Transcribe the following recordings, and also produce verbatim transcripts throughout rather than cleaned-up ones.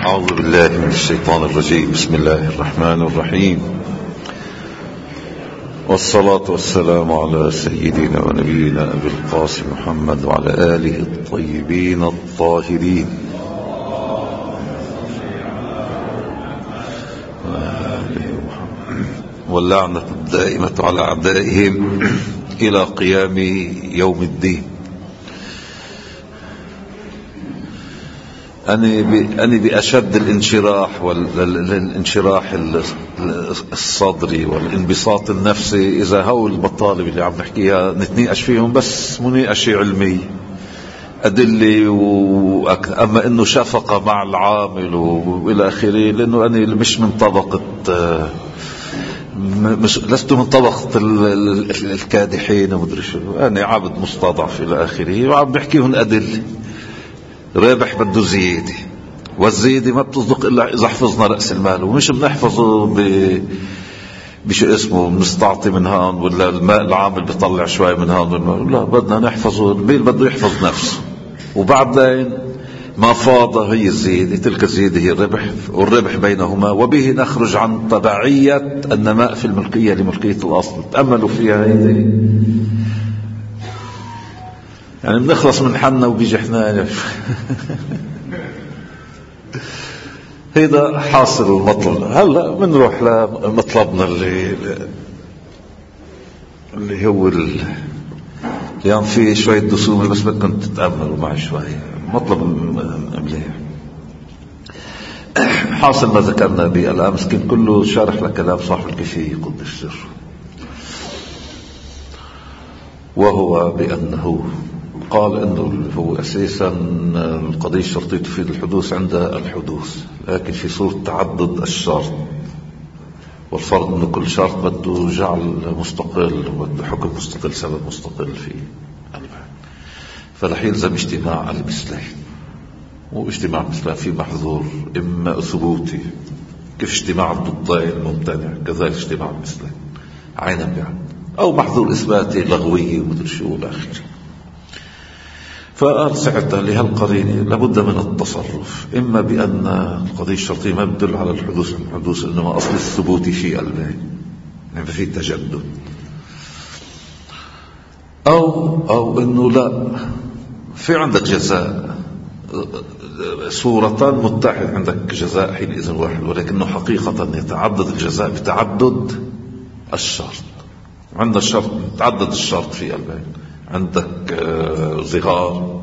أعوذ بالله من الشيطان الرجيم. بسم الله الرحمن الرحيم، والصلاة والسلام على سيدنا ونبينا أبي القاسم محمد وعلى آله الطيبين الطاهرين واللعنة الدائمة على أعدائهم إلى قيام يوم الدين. أنا بأشد الانشراح والانشراح الصدري والانبساط النفسي إذا هول المطالب اللي عم نحكيها نتناقش فيهم بس مناقشة علمية أدلة و... أما إنه شفقة مع العامل وإلى آخره، لأنه أنا مش من طبقة مش لست من طبقة الكادحين ومدري شو، أنا عبد مستضعف إلى آخره، وعم بحكيهم أدلة. رابح بده زيادة، والزيادة ما بتصدق إلا إذا حفظنا رأس المال، ومش بنحفظه ب... بشو اسمه بنستعطي من هون، ولا الماء العامل بيطلع شوي من هون، لا بدنا نحفظه. البيل بده يحفظ نفسه، وبعدين ما فاض هي الزيادة، تلك الزيادة هي الربح، والربح بينهما، وبه نخرج عن تبعية النماء في الملكية لملكية الأصل. تأملوا فيها هذه، يعني بنخلص من حنا وبيجي حنا. هيدا حاصل المطلب. هلا بنروح لمطلبنا اللي اللي هو ال... يعني في شوية دسومة بس بدكم تتأملوا معي شوي. مطلب مليح. حاصل ما ذكرنا بالأمس كان كله شارح لكلام صاحب الكيفية قدس سره، وهو بأنه قال انه هو اساسا القضية الشرطية تفيد الحدوث عند الحدوث، لكن في صورة تعدد الشرط، والفرض انه كل شرط بده جعل مستقل وبده حكم مستقل، سبب مستقل في البحث، فلح يلزم اجتماع المثلين. واجتماع المثلين في محظور اما ثبوتي كيف اجتماع الضدين ممتنع، كذلك اجتماع المثلين عينا بعين، او محظور اثباتي لغوي ومدري شو الاخر. فقال ساعتها لهالقرينة لابد من التصرف، إما بأن القضية الشرطية ما بتدل على الحدوث من الحدوث، إنما أصل الثبوت في البين، يعني في تجدد، أو أو إنه لا، في عندك جزاء، صورتان متحد، عندك جزاء حينئذ واحد، ولكنه حقيقة يتعدد الجزاء بتعدد الشرط. عند الشرط تعدد الشرط في البين، عندك صغار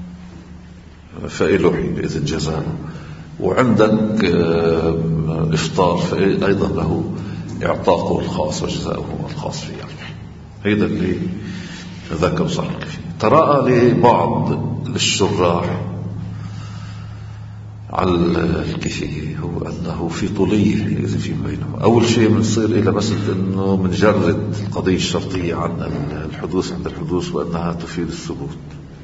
فإله حينئذ جزاء، وعندك إفطار فأيضا له إعطاقه الخاص وجزاؤه الخاص فيه. هذا اللي ذكر صاحب الكيفية. تراءى لبعض الشراح على الكيفية هو أنه في طولية حينئذ في بينه. أول شيء بنصير إلى مسألة أنه منجرد القضية الشرطية عن الحدوث عند الحدوث وأنها تفيد الثبوت،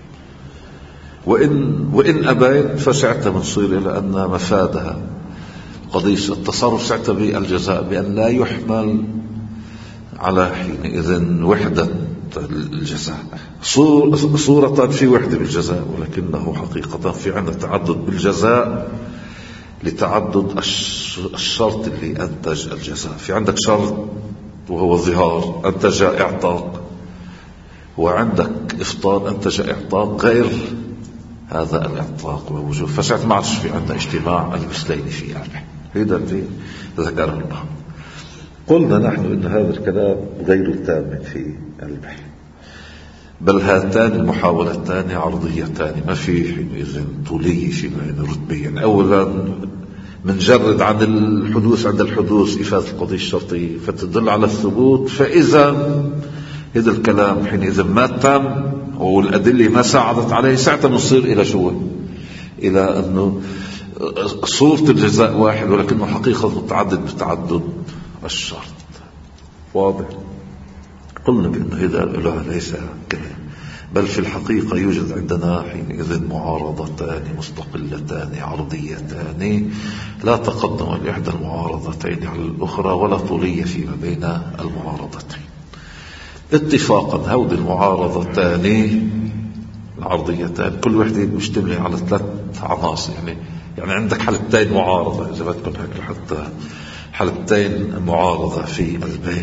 وإن, وإن أبيت فساعتها بنصير إلى أن مفادها قضية التصرف ساعتها بالجزاء، بأن لا يحمل على حينئذ وحدة الجزاء. صورة في وحدة بالجزاء، ولكنه حقيقة في عندنا تعدد بالجزاء لتعدد الشرط اللي أنتج الجزاء. في عندك شرط وهو الظهار أنتج إعطاق، وعندك إفطار أنتج إعطاق غير هذا الإعطاق ووجوه، فساعة ما عادش في عندنا اجتماع المثلين في البحث. هذا اللي ذكره الله. قلنا نحن إن هذا الكلام غير تام في البحث، بل هاتان المحاولتان عرضيتان، ما في حينئذ طولية في بين رتبين. أولا منجرد عن الحدوث عند الحدوث إفادة القضية الشرطية فتدل على الثبوت، فإذا هذا الكلام حينئذ ما تم والأدلة ما ساعدت عليه، ساعتها نصير إلى شو؟ إلى أنه صورة الجزاء واحد ولكنه حقيقة متعدد بتعدد الشرط. واضح؟ قلنا بأن هذا ليس كذا، بل في الحقيقة يوجد عندنا حينئذ معارضتان مستقلتان عرضيتان، لا تقدم لإحدى المعارضتين على الأخرى ولا طولية فيما بين المعارضتين. اتفاقا هود المعارضتان العرضيتان كل وحدة مشتملة على ثلاث عناصر، يعني يعني عندك حالتين معارضة إذا بدكم هيك حتى حالتين معارضة في البين.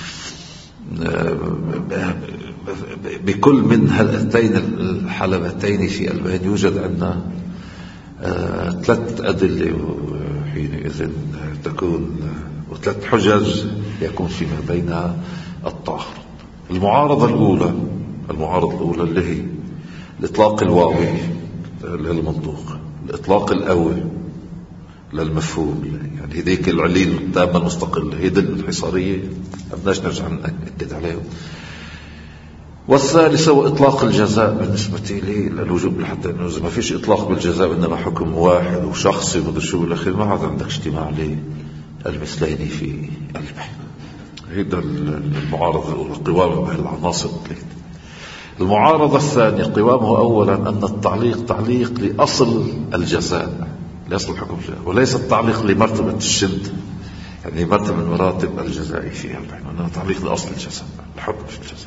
بكل من هاتين الحلبتين في البين يوجد عندنا ثلاث أدلة حينئذ تكون وثلاث حجج يكون فيما بينها الطاهر. المعارضة الأولى المعارضة الأولى اللي هي الإطلاق الواوي للمنطوق، الإطلاق الأول للمفهوم، يعني هذيك العليل التامة المستقلة هي دل الحصارية بدناش نرجع نأكد عليهم. والثالثة وإطلاق الجزاء بالنسبة لي للوجوب الحد، إنه إذا ما فيش إطلاق بالجزاء إنما حكم واحد وشخصي ومدري شو بالأخير ما عاد عندك اجتماع للمثلين في البحث. هذا المعارضة الأولى، قوام بهالعناصر الثلاثة. المعارضة الثانية قوامه أولا أن التعليق تعليق لأصل الجزاء، لأصل الحكم الجزاء، وليس التعليق لمرتبة الشد، يعني مرتبة من مراتب الجزاء فيها البحث، أنه تعليق لأصل الجزاء، الحكم في الجزاء.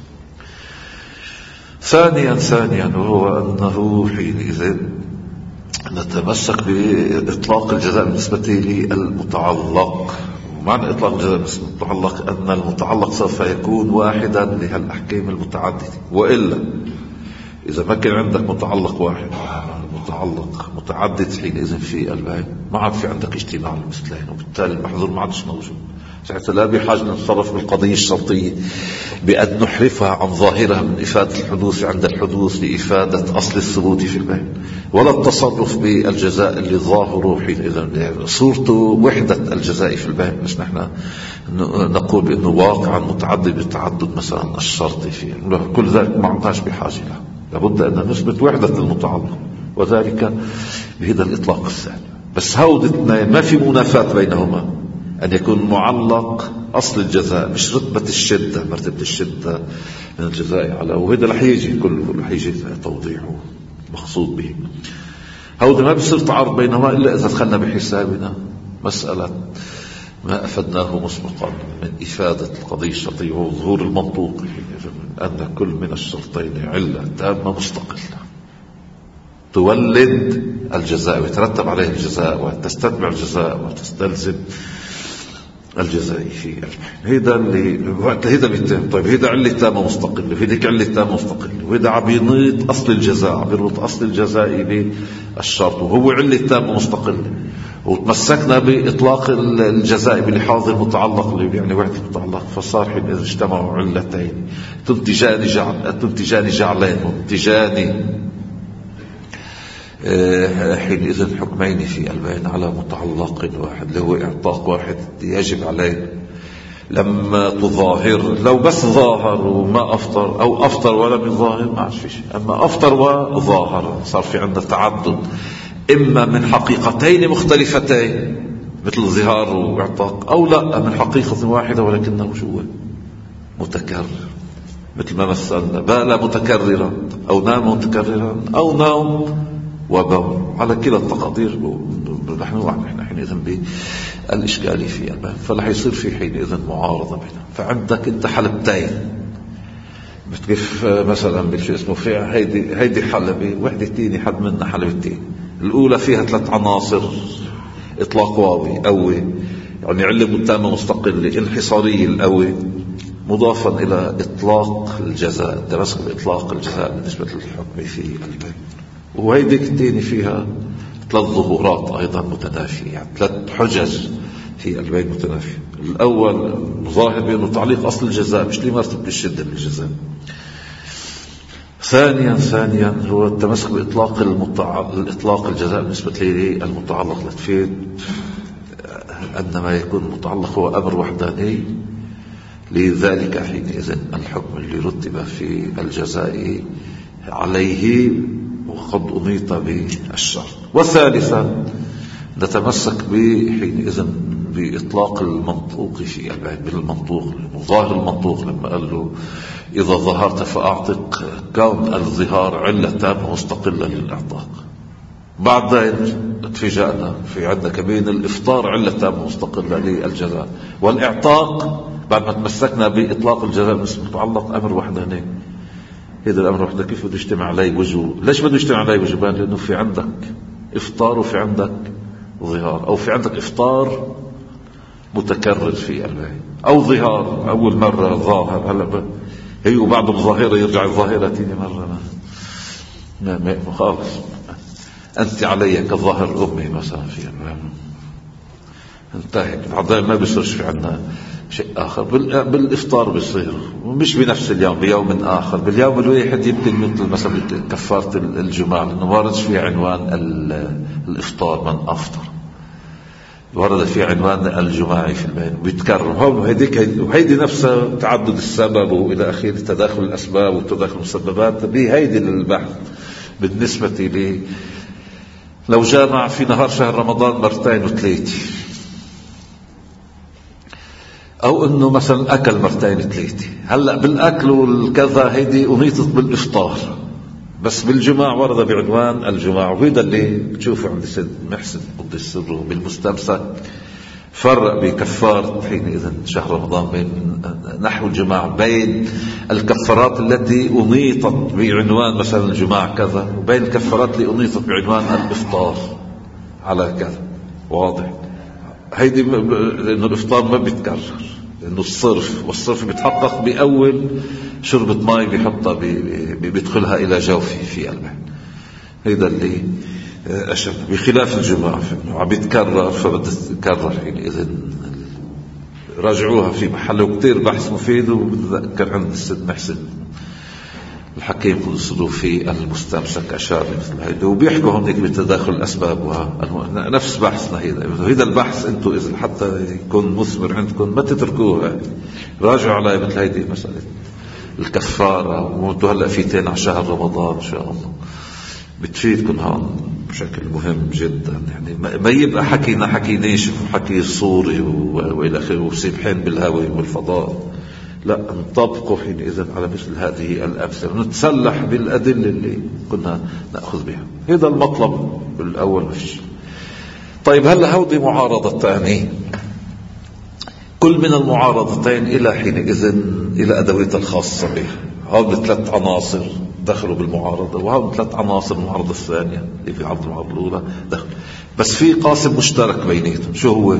ثانيا ثانيا وهو أنه حينئذ نتمسك بإطلاق الجزاء بالنسبة للمتعلق. معنى إطلاق الجزاء بالنسبة للمتعلق أن المتعلق سوف يكون واحدا لهالأحكام المتعددة، وإلا إذا ما كان عندك متعلق واحد متعلق متعدد حينئذ في الباب ما عاد في عندك اجتماع المثلين، وبالتالي المحظور ما عادش موجود. ساعتها لا بحاجة نتصرف بالقضية الشرطية بأن نحرفها عن ظاهرها من إفادة الحدوث عند الحدوث لإفادة أصل الثبوت في الباب، ولا التصرف بالجزاء اللي ظاهره حينئذ يعني صورته وحدة الجزاء في الباب. مش نحن نقول بأنه واقعا متعدد بالتعدد مثلا الشرطي فيه، كل ذلك ما عندناش بحاجة له، لابد أن نثبت وحدة المتعلق، وذلك بهذا الإطلاق الثاني. بس هود اثنين ما في منافاة بينهما، أن يكون معلق أصل الجزاء مش رتبة الشدة، مرتبة الشدة من الجزاء على، وهذا رح يجي كله رح يجي توضيحه مقصود به. هود ما بيصير تعارض بينهما إلا إذا دخلنا بحسابنا مسألة ما أفدناه مسبقا من إفادة القضية الشرطية وظهور المنطوق، أن كل من الشرطين علة تامة مستقلة تولد الجزاء ويترتب عليه الجزاء وتستتبع الجزاء وتستلزم الجزاء في البحث. هذا اللي هذا بيتم. طيب هذا علة تامة مستقلة وهذيك علة تامة مستقلة، وهذا عبينيط أصل الجزاء عبينيط أصل الجزاء بالشرط وهو علة تامة مستقلة، وتمسكنا بإطلاق الجزاء بلحاظ المتعلق اللي يعني وحدة المتعلق، فصار حين إذا اجتمعوا علتين تنتجان جعل تنتجان جعلين منتجان حينئذ حكمين في البين على متعلق واحد اللي هو إعطاق واحد يجب عليه لما تظاهر. لو بس ظاهر وما أفطر أو أفطر ولم يظاهر ما عادش في شيء، أما أفطر وظاهر صار في عندنا تعدد إما من حقيقتين مختلفتين مثل ظهار وإعطاق، أو لا من حقيقة واحدة ولكنه شو متكرر، مثل ما مثلنا بال متكررا أو نام متكررا أو نوم وبول، على كلا التقادير نحن نحن حينئذ بالإشكال في الباب، فلا يصير في حينئذ معارضة بينهم. فعندك أنت حلبتين كيف مثلا بالشيء اسمه في هيدي هيدي حلبة وحدة تاني حد منا حلبتين، الأولى فيها ثلاث عناصر إطلاق واوي قوي يعني علة تامة مستقلة انحصارية القوي مضافا إلى إطلاق الجزاء التمسك بإطلاق الجزاء بالنسبة للحكم في الباب، وهيديك التاني فيها ثلاث ظهورات أيضا متنافية، يعني ثلاث حجج في البين متنافية. الأول ظاهر بأنه تعليق أصل الجزاء مش لمرتبة الشدة بالجزاء. ثانيا ثانيا هو التمسك بإطلاق المتع... الإطلاق الجزاء بالنسبة للمتعلق لتفيد أن ما يكون متعلق هو أمر وحداني، لذلك حينئذ الحكم اللي رتب في الجزاء عليه وقد أميط بالشرط. وثالثا نتمسك بحينئذ بإطلاق المنطوق في البعد بالمنطوق، ظاهر المنطوق لما قال له إذا ظهرت فأعتق، كون الظهار علة تامة مستقلة للإعتاق. بعد ذلك اتفاجأنا في عندنا كمان الإفطار علة تامة مستقلة للجزاء، والإعتاق بعد ما تمسكنا بإطلاق الجزاء متعلق أمر وحداني. هذا الأمر وحده كيف بده يجتمع عليه وجوه؟ ليش بده يجتمع عليه وجوبان؟ لأنه في عندك إفطار وفي عندك ظهار، أو في عندك إفطار متكرر في البيت، أو ظهار أول مرة ظاهر هلا هي وبعد الظاهرة يرجع الظاهرة تيجي مرة ما ما خالص. أنت علي كظاهر أمي مثلا في انتهت. بعدين ما بيصيرش في عنا شيء آخر. بالإفطار بيصير مش بنفس اليوم، بيوم آخر، باليوم الواحد يمكن مثل مثلا كفارة الجماع، لأنه واردش في عنوان الإفطار من أفطر، ورد في عنوان الجماعي في البين بيتكرر هون. هيديك وهيدي نفسها تعدد السبب وإلى آخره، تداخل الأسباب وتداخل المسببات، بهيدي البحث بالنسبة لي لو جامع في نهار شهر رمضان مرتين وثلاثة، أو إنه مثلا أكل مرتين ثلاثة. هلأ بالأكل والكذا هيدي أنيطت بالإفطار، بس بالجماع ورد بعنوان الجماع. وهذا اللي بتشوفه عند سيد محسن قدس سره بالمستمسك، فرق بكفارة حينئذ شهر رمضان بين نحو الجماع، بين الكفارات التي أنيطت بعنوان مثلا الجماع كذا، وبين الكفارات اللي أنيطت بعنوان الإفطار على كذا. واضح؟ هيدي لأنه الإفطار ما بيتكرر، لأنه الصرف، والصرف بيتحقق بأول شربة ماء بيحطها بيدخلها إلى جوفي في قلبه. هيدا اللي أشبه بخلاف الجماع عم بيتكرر، فبدأ تتكرر حينئذ. راجعوها في محله كتير بحث مفيد، وبتذكر عند السيد محسن الحكيم قدس في المستمسك أشار مثل هيدا، وبيحكوا هونيك بتداخل الأسباب ونفس بحثنا هيدا. هيدا البحث انتو إذا حتى يكون مثمر عندكم ما تتركوه، راجعوا على مثل هيدي مسألة الكفارة، وانتو هلأ فيتين على شهر رمضان إن شاء الله بتفيدكم هون بشكل مهم جدا. يعني ما يبقى حكينا حكي ناشف وحكي صوري وإلى آخره وسيبحين بالهوى والفضاء، لا، نطبقه حينئذ على مثل هذه الأمثلة، نتسلح بالأدلة اللي كنا نأخذ بها. هذا المطلب الأول مفيش. طيب هلا هودي معارضتان، كل من المعارضتين إلى حينئذ إلى أدوية الخاصة بها. هون ثلاث عناصر دخلوا بالمعارضة، وهون ثلاث عناصر المعارضة الثانية اللي في عرض المعارضة الأولى دخل، بس في قاسم مشترك بيناتهم. شو هو؟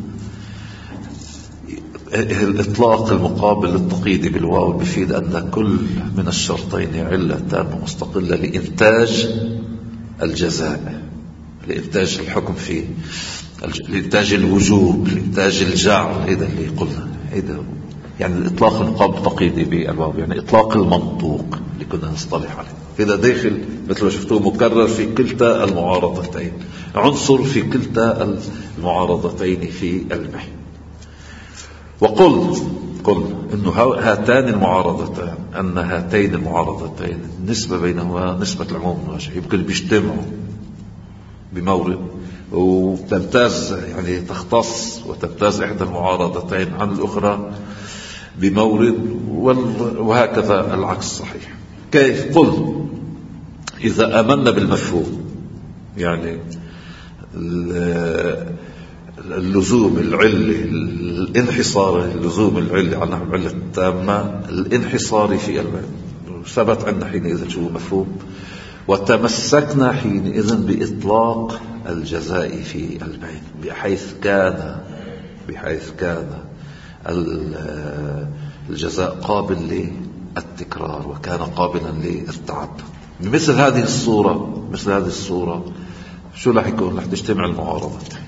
الإطلاق المقابل للتقييد بالواو بيفيد أن كل من الشرطين علة تامة مستقلة لإنتاج الجزاء، لإنتاج الحكم فيه، لإنتاج الوجوب، لإنتاج الجعل. هذا اللي قلنا، هذا يعني الإطلاق المقابل للتقييد بالواو، يعني إطلاق المنطوق اللي كنا نصطلح عليه. هذا داخل مثل ما شفتوه مكرر في كلتا المعارضتين، عنصر في كلتا المعارضتين في البحث. وقل قل إنه هاتان المعارضتان، أن هاتين المعارضتين النسبة بينهما نسبة العموم والنواجه، يمكن بيجتمعوا بمورد وتمتاز، يعني تختص وتمتاز إحدى المعارضتين عن الأخرى بمورد، وهكذا العكس صحيح. كيف؟ قل إذا آمنا بالمفهوم، يعني اللزوم العلي الانحصاري، اللزوم العلي على نحو العلة التامة الانحصاري في البين، ثبت عندنا حينئذ شو مفهوم، وتمسكنا حينئذ بإطلاق الجزاء في البين، بحيث كان بحيث كان الجزاء قابل للتكرار وكان قابلا للتعدد. بمثل هذه الصورة مثل هذه الصورة شو رح يكون؟ رح تجتمع المعارضتين،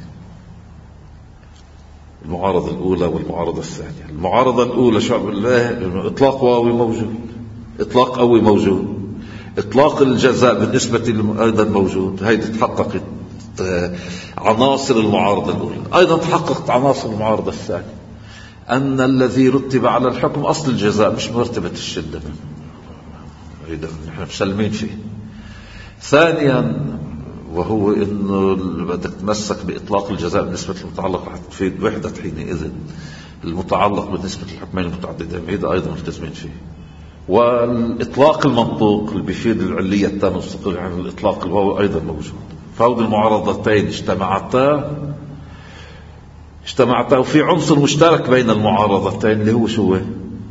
المعارضة الأولى والمعارضة الثانية. المعارضة الأولى شعب الله إطلاق واوي موجود، إطلاق قوي موجود، إطلاق الجزاء بالنسبة أيضا موجود. هيدي تحققت عناصر المعارضة الأولى. أيضا تحققت عناصر المعارضة الثانية، أن الذي رتب على الحكم أصل الجزاء مش مرتبة الشدة، هيدا نحن مسلمين فيه. ثانيا وهو إنه بدك تمسك بإطلاق الجزاء بالنسبة للمتعلق رح تفيد وحدة حينئذ المتعلق بالنسبة للحكمين المتعددين، هذا أيضا ملتزمين فيه. والإطلاق المنطوق اللي بيفيد العلية التامة المستقلة عن الإطلاق الواو أيضا موجود. فهذه المعارضتين اجتمعتا اجتمعتا وفي عنصر مشترك بين المعارضتين اللي هو شو؟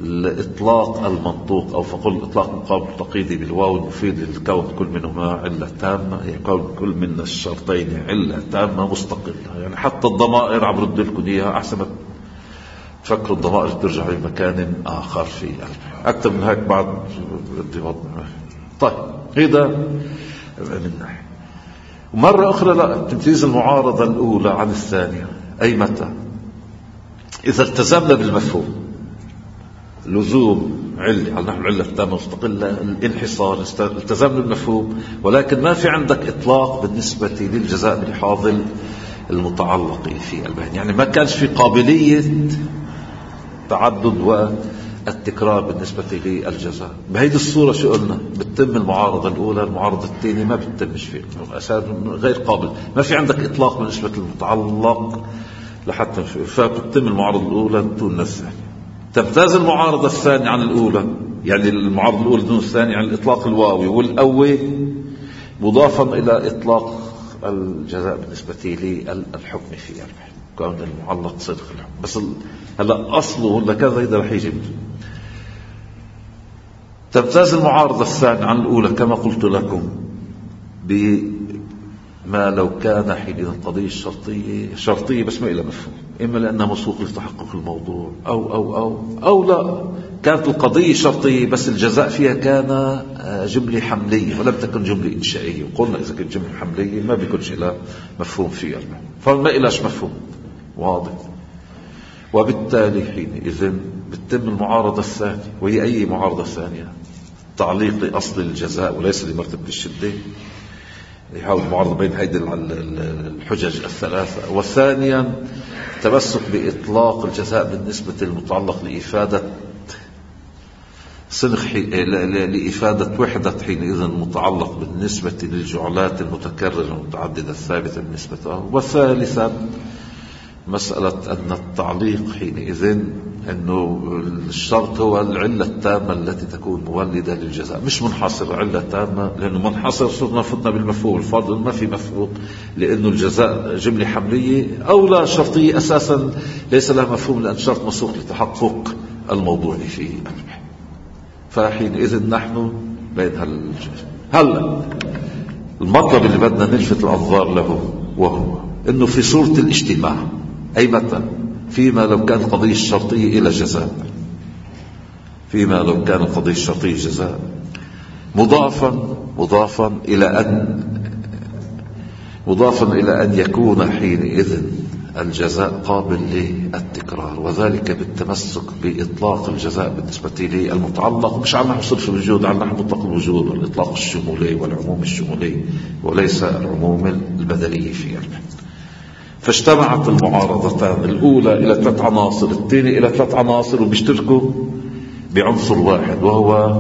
الإطلاق المنطوق أو فقل إطلاق مقابل تقييدي بالواو المفيد للكون كل منهما علة تامة، يكون كل من الشرطين علة تامة مستقلة. يعني حتى الضمائر عم رد لكم إياها أحسن ما تفكروا الضمائر ترجع لمكان آخر في أكثر من هيك بعد بدي وضع. طيب هذا من ناحية. ومرة أخرى لا تمتيز المعارضة الأولى عن الثانية. أي متى؟ إذا التزمنا بالمفهوم لزوم علة، نحن العلة التامة مستقلة، الانحصار التزمنا بالمفهوم، ولكن ما في عندك إطلاق بالنسبة للجزاء بلحاظ المتعلق في البيان. يعني ما كانش في قابلية تعدد والتكرار بالنسبة للجزاء. بهيدي الصورة شو قلنا؟ بتتم المعارضة الأولى، المعارضة الثانية ما بتتمش فيه، غير قابل، ما في عندك إطلاق بالنسبة للمتعلق لحتى فبتتم المعارضة الأولى دون الثانية. تمتاز المعارضة الثانية عن الأولى، يعني المعارضة الأولى دون الثانية عن الإطلاق الواوي والأوي مضافا إلى إطلاق الجزاء بالنسبة للحكم في البيان، كون المعلق صدق الحكم. بس هلا أصله ولا كذا إذا رح يجي. تمتاز المعارضة الثانية عن الأولى كما قلت لكم بما لو كان حين القضية الشرطية شرطية بس ما إلى مفهوم، إما لأنها مسوق لتحقق الموضوع أو أو أو أو لا كانت القضية شرطية بس الجزاء فيها كان جملة حملية ولم تكن جملة إنشائية. وقلنا إذا كانت جملة حملية ما بيكونش إلى مفهوم فيها، فما إلاش مفهوم واضح. وبالتالي حينئذ بتتم المعارضة الثانية، وهي أي معارضة ثانية؟ تعليق لأصل الجزاء وليس لمرتبة الشدة، يحاول المعارضة بين هيدي الحجج الثلاثة. والثانيا تمسك بإطلاق الجزاء بالنسبة للمتعلق لإفادة صنخ لإفادة وحدة حينئذ المتعلق بالنسبة للجعلات المتكررة المتعددة الثابتة بالنسبة له. والثالثا مسألة أن التعليق حينئذ أنه الشرط هو العلة التامة التي تكون مولدة للجزاء، مش منحصر علة تامة، لأنه منحصر صرنا فتنا بالمفهوم الفاضل ما في مفهوم، لأنه الجزاء جملة حملية أو لا شرطية أساسا ليس لها مفهوم لأن شرط مسوق لتحقق الموضوع فيه. فحينئذ نحن بين هالجزء. هلا المطلب اللي بدنا نلفت الأنظار له وهو أنه في صورة الاجتماع، أي متى؟ فيما لو كان القضية الشرطية إلى جزاء، فيما لو كان القضية الشرطية جزاء مضافا مضافا إلى أن مضافا إلى أن يكون حينئذ الجزاء قابل للتكرار، وذلك بالتمسك بإطلاق الجزاء بالنسبة للمتعلق مش على نحو صرف الوجود، على نحو مطلق الوجود والإطلاق الشمولي والعموم الشمولي وليس العموم البدلي في البحث. فاجتمعت المعارضتان الأولى إلى ثلاث عناصر، الثانية إلى ثلاث عناصر، وبيشتركوا بعنصر واحد وهو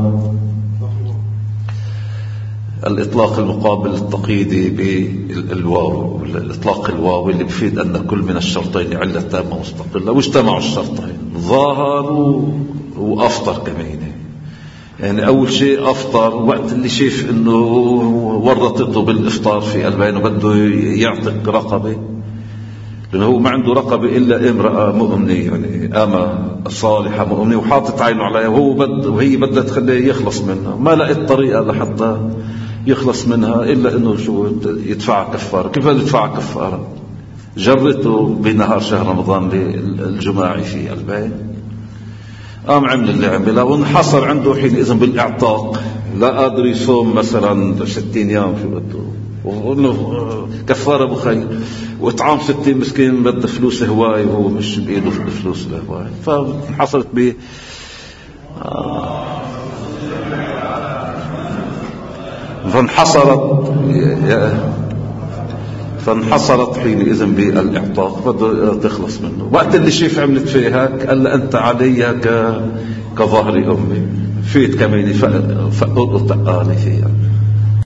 الإطلاق المقابل التقييدي بالواو، الإطلاق الواوي اللي بفيد أن كل من الشرطين علة تامة مستقلة. واجتمعوا الشرطين ظاهر وأفطر كمان. يعني أول شيء أفطر وقت اللي شايف أنه ورطته بالإفطار في البين وبده يعتق رقبة، لأنه هو ما عنده رقبة إلا امرأة مؤمنة، يعني أما صالحة مؤمنة وحاطت عينه عليها وهو بد وهي بدها تخليه يخلص منها، ما لقيت طريقة لحتى يخلص منها إلا إنه شو يدفع كفارة. كيف يدفع كفارة؟ جرته بنهار شهر رمضان للجماعي في البين، قام عمل اللي عمله وانحصر عنده حينئذ بالإعتاق، لا قادر يصوم مثلا ستين يوم شو بده، وقلنا كفارة بخير، وإطعام ستين مسكين بده فلوس هواي وهو مش بإيده فلوس الهواي، فانحصرت به آه. فانحصرت فانحصرت حينئذ بالإعتاق، بده تخلص منه. وقت اللي شيف عملت فيه هيك قال أنت علي ك... كظهر أمي، فيت كميني فقط تقاني فيها.